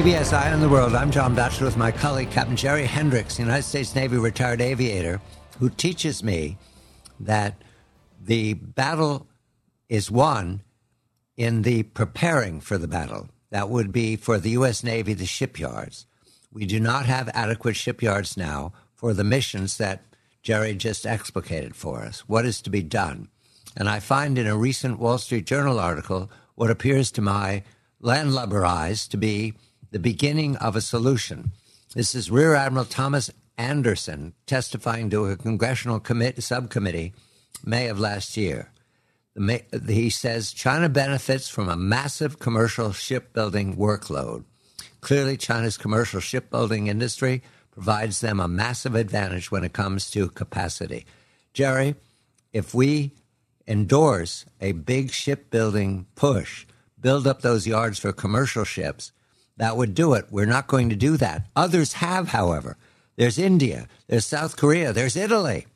CBS Eye on the World. I'm John Batchelor with my colleague, Captain Jerry Hendricks, United States Navy retired aviator, who teaches me that the battle is won in the preparing for the battle. That would be for the U.S. Navy, the shipyards. We do not have adequate shipyards now for the missions that Jerry just explicated for us. What is to be done? And I find in a recent Wall Street Journal article what appears to my landlubber eyes to be the beginning of a solution. This is Rear Admiral Thomas Anderson testifying to a congressional subcommittee May of last year. He says China benefits from a massive commercial shipbuilding workload. Clearly, China's commercial shipbuilding industry provides them a massive advantage when it comes to capacity. Jerry, if we endorse a big shipbuilding push, build up those yards for commercial ships, that would do it. We're not going to do that. Others have, however. There's India, there's South Korea, there's Italy.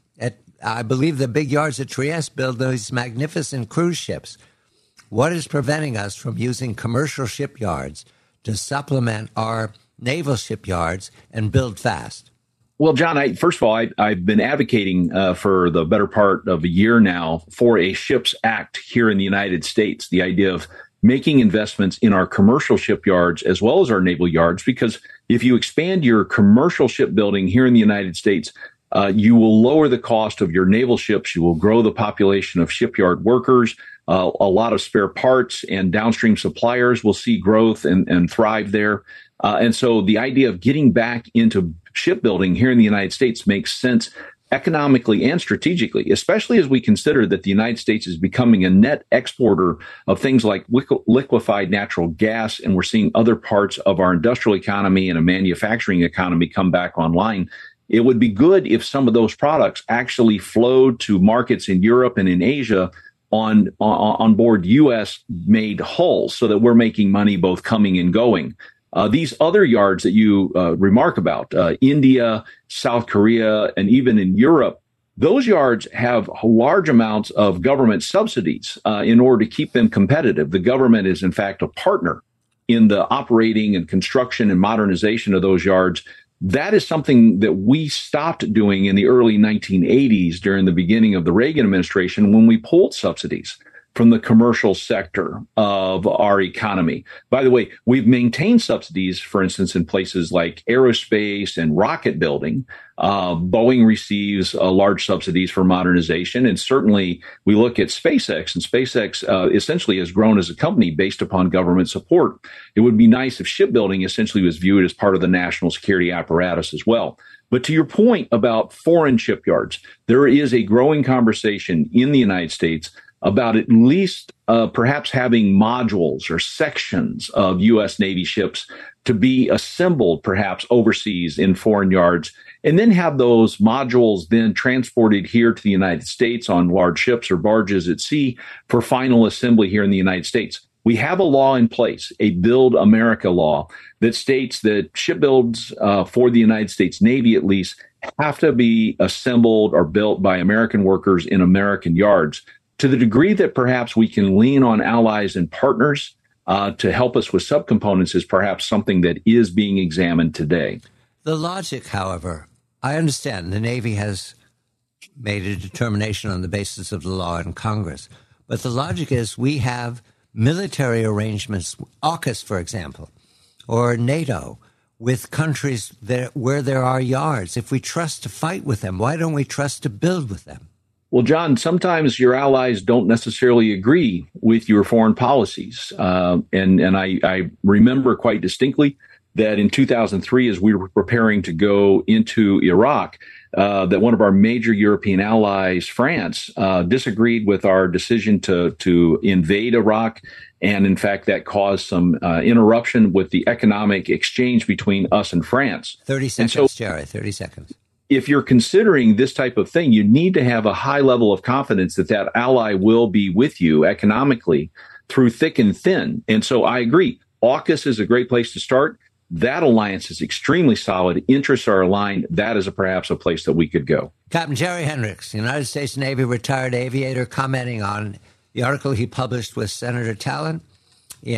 I believe the big yards at Trieste build those magnificent cruise ships. What is preventing us from using commercial shipyards to supplement our naval shipyards and build fast? Well, John, first of all, I've been advocating for the better part of a year now for a SHIPS Act here in the United States, the idea of making investments in our commercial shipyards as well as our naval yards, because if you expand your commercial shipbuilding here in the United States, you will lower the cost of your naval ships. You will grow the population of shipyard workers. A lot of spare parts and downstream suppliers will see growth and thrive there. And so the idea of getting back into shipbuilding here in the United States makes sense economically and strategically, especially as we consider that the United States is becoming a net exporter of things like liquefied natural gas, and we're seeing other parts of our industrial economy and a manufacturing economy come back online. It would be good if some of those products actually flowed to markets in Europe and in Asia on board U.S.-made hulls so that we're making money both coming and going. These other yards that you remark about, India, South Korea, and even in Europe, those yards have large amounts of government subsidies in order to keep them competitive. The government is, in fact, a partner in the operating and construction and modernization of those yards. That is something that we stopped doing in the early 1980s during the beginning of the Reagan administration when we pulled subsidies from the commercial sector of our economy. By the way, we've maintained subsidies, for instance, in places like aerospace and rocket building. Boeing receives large subsidies for modernization. And certainly we look at SpaceX, and SpaceX essentially has grown as a company based upon government support. It would be nice if shipbuilding essentially was viewed as part of the national security apparatus as well. But to your point about foreign shipyards, there is a growing conversation in the United States about at least perhaps having modules or sections of U.S. Navy ships to be assembled perhaps overseas in foreign yards, and then have those modules then transported here to the United States on large ships or barges at sea for final assembly here in the United States. We have a law in place, a Build America law, that states that shipbuilds for the United States Navy at least have to be assembled or built by American workers in American yards. To the degree that perhaps we can lean on allies and partners to help us with subcomponents is perhaps something that is being examined today. The logic, however, I understand the Navy has made a determination on the basis of the law in Congress, but the logic is we have military arrangements, AUKUS, for example, or NATO, with countries where there are yards. If we trust to fight with them, why don't we trust to build with them? Well, John, sometimes your allies don't necessarily agree with your foreign policies. And I remember quite distinctly that in 2003, as we were preparing to go into Iraq, that one of our major European allies, France, disagreed with our decision to invade Iraq. And in fact, that caused some interruption with the economic exchange between us and France. 30 seconds, Jerry, 30 seconds. If you're considering this type of thing, you need to have a high level of confidence that that ally will be with you economically through thick and thin. And so I agree. AUKUS is a great place to start. That alliance is extremely solid. Interests are aligned. That is perhaps a place that we could go. Captain Jerry Hendricks, United States Navy retired aviator, commenting on the article he published with Senator Talent in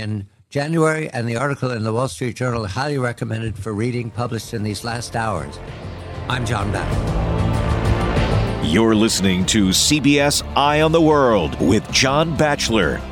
January and the article in the Wall Street Journal highly recommended for reading, published in these last hours. I'm John Batchelor. You're listening to CBS Eye on the World with John Batchelor.